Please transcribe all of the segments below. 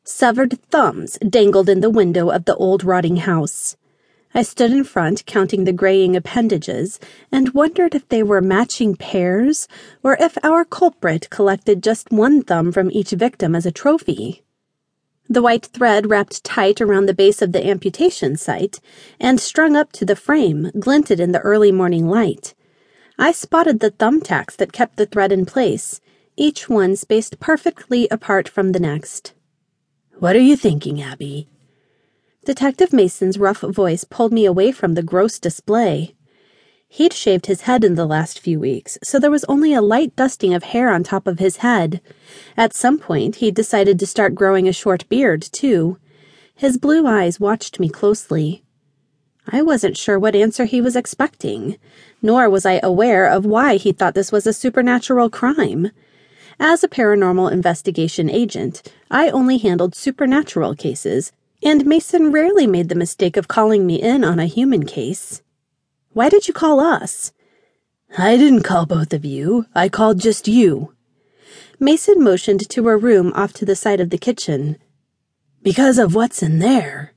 Severed thumbs dangled in the window of the old rotting house. I stood in front, counting the graying appendages, and wondered if they were matching pairs, or if our culprit collected just one thumb from each victim as a trophy. The white thread wrapped tight around the base of the amputation site, and strung up to the frame, glinted in the early morning light. I spotted the thumbtacks that kept the thread in place, each one spaced perfectly apart from the next. "What are you thinking, Abby?" Detective Mason's rough voice pulled me away from the gross display. He'd shaved his head in the last few weeks, so there was only a light dusting of hair on top of his head. At some point, he'd decided to start growing a short beard, too. His blue eyes watched me closely. I wasn't sure what answer he was expecting, nor was I aware of why he thought this was a supernatural crime. As a paranormal investigation agent, I only handled supernatural cases, and Mason rarely made the mistake of calling me in on a human case. Why did you call us? I didn't call both of you. I called just you. Mason motioned to a room off to the side of the kitchen. Because of what's in there.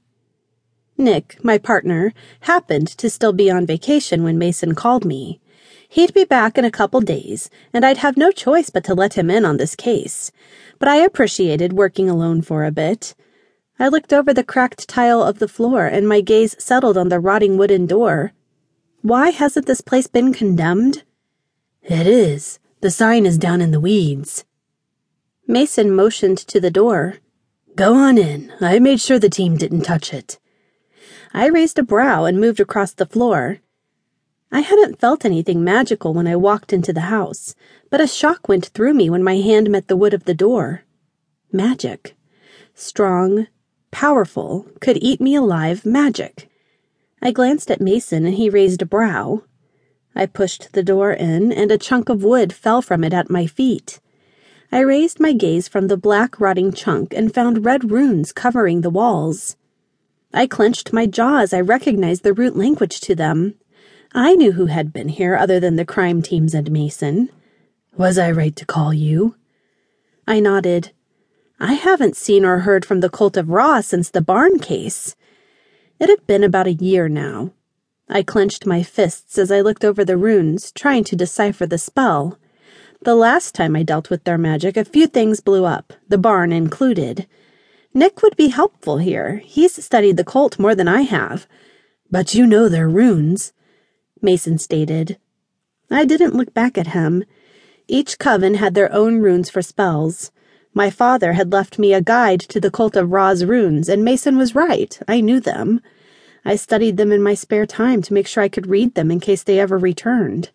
Nick, my partner, happened to still be on vacation when Mason called me. He'd be back in a couple days, and I'd have no choice but to let him in on this case. But I appreciated working alone for a bit. I looked over the cracked tile of the floor, and my gaze settled on the rotting wooden door. Why hasn't this place been condemned? It is. The sign is down in the weeds. Mason motioned to the door. Go on in. I made sure the team didn't touch it. I raised a brow and moved across the floor. I hadn't felt anything magical when I walked into the house, but a shock went through me when my hand met the wood of the door. Magic. Strong, powerful, could eat me alive magic. I glanced at Mason and he raised a brow. I pushed the door in and a chunk of wood fell from it at my feet. I raised my gaze from the black rotting chunk and found red runes covering the walls. I clenched my jaw as I recognized the root language to them. I knew who had been here other than the crime teams and Mason. Was I right to call you? I nodded. I haven't seen or heard from the Cult of Ra since the barn case. It had been about a year now. I clenched my fists as I looked over the runes, trying to decipher the spell. The last time I dealt with their magic, a few things blew up, the barn included. Nick would be helpful here. He's studied the cult more than I have. But you know their runes, Mason stated. I didn't look back at him. Each coven had their own runes for spells. My father had left me a guide to the Cult of Ra's runes, and Mason was right. I knew them. I studied them in my spare time to make sure I could read them in case they ever returned.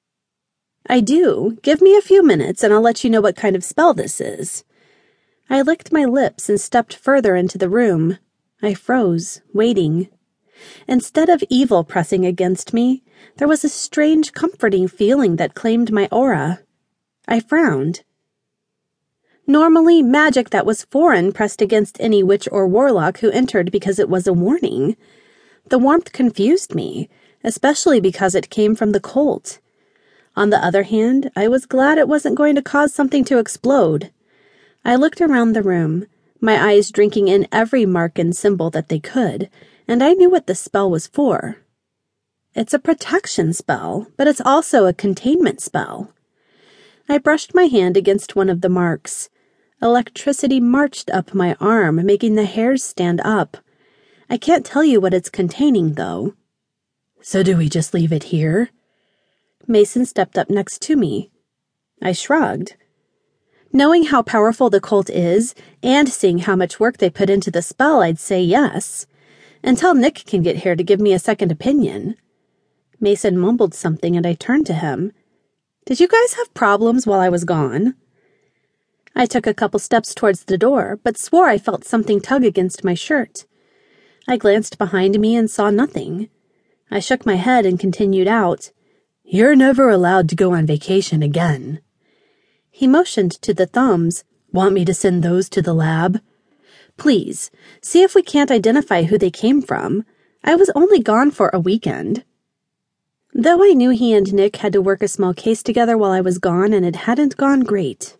I do. Give me a few minutes and I'll let you know what kind of spell this is. I licked my lips and stepped further into the room. I froze, waiting. Instead of evil pressing against me, there was a strange, comforting feeling that claimed my aura. I frowned. Normally, magic that was foreign pressed against any witch or warlock who entered because it was a warning. The warmth confused me, especially because it came from the cult. On the other hand, I was glad it wasn't going to cause something to explode. I looked around the room, my eyes drinking in every mark and symbol that they could, and I knew what the spell was for. It's a protection spell, but it's also a containment spell. I brushed my hand against one of the marks. Electricity marched up my arm, making the hairs stand up. I can't tell you what it's containing, though. So do we just leave it here? Mason stepped up next to me. I shrugged. Knowing how powerful the cult is, and seeing how much work they put into the spell, I'd say yes. Until Nick can get here to give me a second opinion. Mason mumbled something and I turned to him. Did you guys have problems while I was gone? I took a couple steps towards the door, but swore I felt something tug against my shirt. I glanced behind me and saw nothing. I shook my head and continued out. You're never allowed to go on vacation again. He motioned to the thumbs. Want me to send those to the lab? Please, see if we can't identify who they came from. I was only gone for a weekend. Though I knew he and Nick had to work a small case together while I was gone and it hadn't gone great.